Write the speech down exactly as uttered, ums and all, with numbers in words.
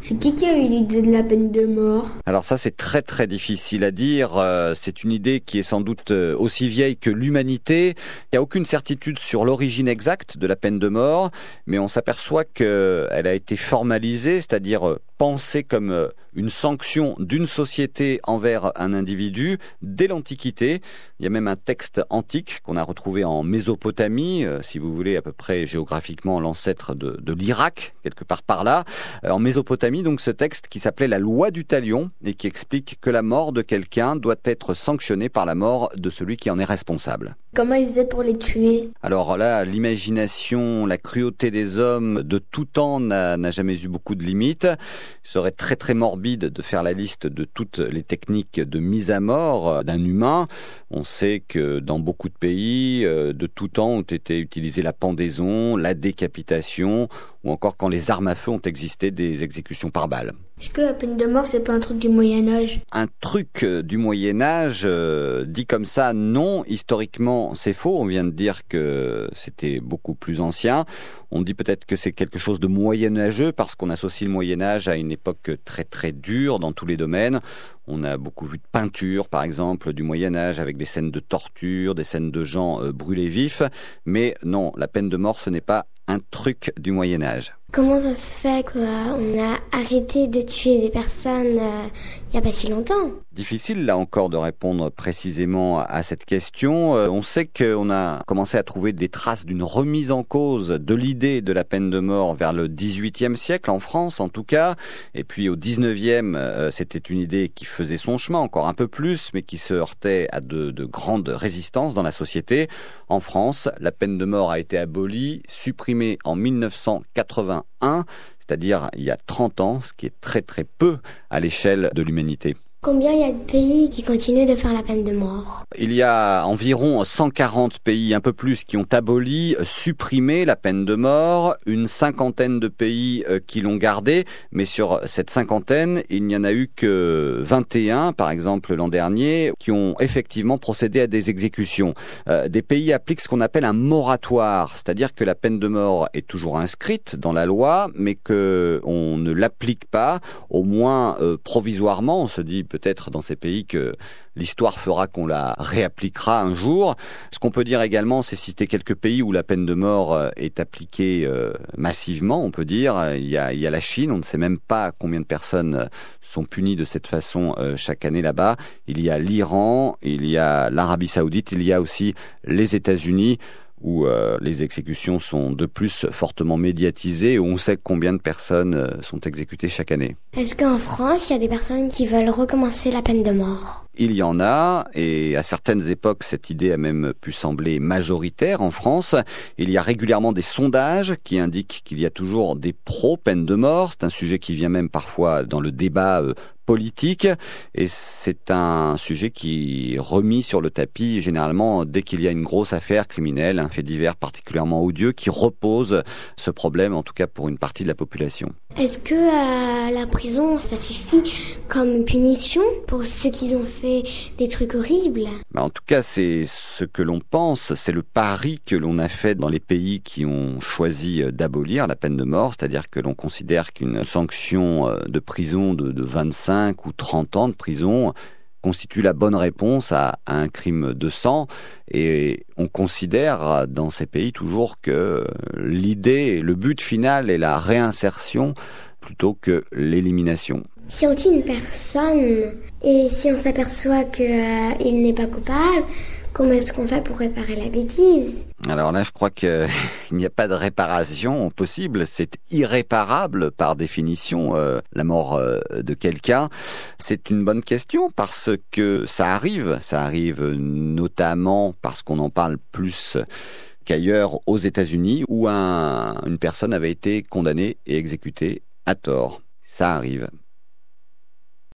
C'est qui qui a eu l'idée de la peine de mort? Alors ça, c'est très très difficile à dire. Euh, c'est une idée qui est sans doute euh, aussi vieille que l'humanité. Il n'y a aucune certitude sur l'origine exacte de la peine de mort, mais on s'aperçoit qu'elle a été formalisée, c'est-à-dire euh, pensée comme euh, une sanction d'une société envers un individu dès l'Antiquité. Il y a même un texte antique qu'on a retrouvé en Mésopotamie, euh, si vous voulez, à peu près géographiquement l'ancêtre de, de l'Irak, quelque part par là. Euh, en Mésopotamie, donc ce texte qui s'appelait la loi du talion et qui explique que la mort de quelqu'un doit être sanctionnée par la mort de celui qui en est responsable. Comment ils faisaient pour les tuer? Alors là, l'imagination, la cruauté des hommes de tout temps n'a, n'a jamais eu beaucoup de limites. Il serait très très morbide de faire la liste de toutes les techniques de mise à mort d'un humain. On sait que dans beaucoup de pays, euh, de tout temps ont été utilisées la pendaison, la décapitation, ou encore quand les armes à feu ont existé, des exécutions par balle. Est-ce que la peine de mort, c'est pas un truc du Moyen-Âge? Un truc euh, du Moyen-Âge, euh, dit comme ça, non, historiquement, c'est faux. On vient de dire que c'était beaucoup plus ancien. On dit peut-être que c'est quelque chose de moyenâgeux parce qu'on associe le Moyen-Âge à une époque très très dure dans tous les domaines. On a beaucoup vu de peintures, par exemple, du Moyen-Âge avec des scènes de torture, des scènes de gens euh, brûlés vifs. Mais non, la peine de mort, ce n'est pas un truc du Moyen-Âge. Comment ça se fait qu'on a arrêté de tuer des personnes euh, il n'y a pas si longtemps? Difficile là encore de répondre précisément à cette question. Euh, on sait qu'on a commencé à trouver des traces d'une remise en cause de l'idée de la peine de mort vers le dix-huitième siècle, en France en tout cas. Et puis au dix-neuvième, euh, c'était une idée qui faisait son chemin, encore un peu plus, mais qui se heurtait à de, de grandes résistances dans la société. En France, la peine de mort a été abolie, supprimée en mille neuf cent quatre-vingt-un, c'est-à-dire il y a trente ans, ce qui est très très peu à l'échelle de l'humanité. Combien il y a de pays qui continuent de faire la peine de mort? Il y a environ cent quarante pays, un peu plus, qui ont aboli, supprimé la peine de mort, une cinquantaine de pays euh, qui l'ont gardée, mais sur cette cinquantaine, il n'y en a eu que vingt et un, par exemple l'an dernier, qui ont effectivement procédé à des exécutions. Euh, des pays appliquent ce qu'on appelle un moratoire, c'est-à-dire que la peine de mort est toujours inscrite dans la loi, mais qu'on ne l'applique pas, au moins euh, provisoirement. On se dit peut-être dans ces pays que l'histoire fera qu'on la réappliquera un jour. Ce qu'on peut dire également, c'est citer quelques pays où la peine de mort est appliquée euh, massivement, on peut dire. Il y a, il y a la Chine, on ne sait même pas combien de personnes sont punies de cette façon euh, chaque année là-bas. Il y a l'Iran, il y a l'Arabie Saoudite, il y a aussi les États-Unis, où euh, les exécutions sont de plus fortement médiatisées et où on sait combien de personnes euh, sont exécutées chaque année. Est-ce qu'en France, il y a des personnes qui veulent recommencer la peine de mort? Il y en a, et à certaines époques, cette idée a même pu sembler majoritaire en France. Il y a régulièrement des sondages qui indiquent qu'il y a toujours des pro-peine de mort. C'est un sujet qui vient même parfois dans le débat euh, politique, et c'est un sujet qui est remis sur le tapis généralement dès qu'il y a une grosse affaire criminelle, un fait divers particulièrement odieux qui repose ce problème, en tout cas pour une partie de la population. Est-ce que euh, la prison, ça suffit comme punition pour ceux qui ont fait des trucs horribles? Bah, en tout cas, c'est ce que l'on pense, c'est le pari que l'on a fait dans les pays qui ont choisi d'abolir la peine de mort, c'est-à-dire que l'on considère qu'une sanction de prison de, de vingt-cinq ou trente ans de prison constitue la bonne réponse à, à un crime de sang. Et on considère dans ces pays toujours que l'idée, le but final est la réinsertion plutôt que l'élimination. Si on tue une personne et si on s'aperçoit qu'il n'est pas coupable, comment est-ce qu'on fait pour réparer la bêtise? Alors là, je crois qu'il n'y a pas de réparation possible. C'est irréparable par définition, euh, la mort euh, de quelqu'un. C'est une bonne question parce que ça arrive. Ça arrive notamment parce qu'on en parle plus qu'ailleurs aux États-Unis où un, une personne avait été condamnée et exécutée à tort. Ça arrive.